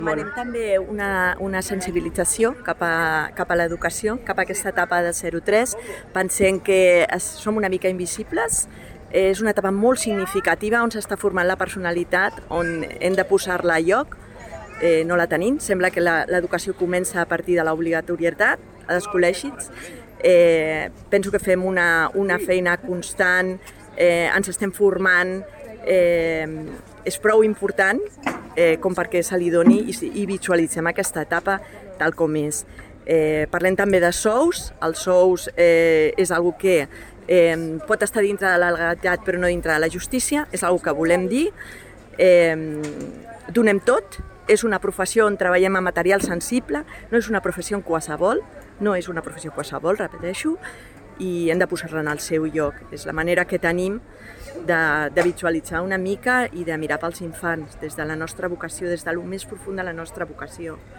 Demanem també una sensibilització cap a l'educació, cap a aquesta etapa de 0-3. Pensem que som una mica invisibles. És una etapa molt significativa on s'està formant la personalitat, on hem de posar-la a lloc. No la tenim. Sembla que l'educació comença a partir de l'obligatorietat als col·legis. Penso que fem una feina constant, ens estem formant, és prou important com perquè se li doni i visualitzem aquesta etapa tal com és. Parlem també de sous. Els sous és una cosa que pot estar dintre de la legalitat però no dintre de la justícia, és una cosa que volem dir. Donem tot, és una professió on treballem amb material sensible, no és una professió qualsevol, repeteixo, i hem de posar-la en el seu lloc. És la manera que tenim de visualitzar una mica i de mirar pels infants des de la nostra vocació, des del més profund de la nostra vocació.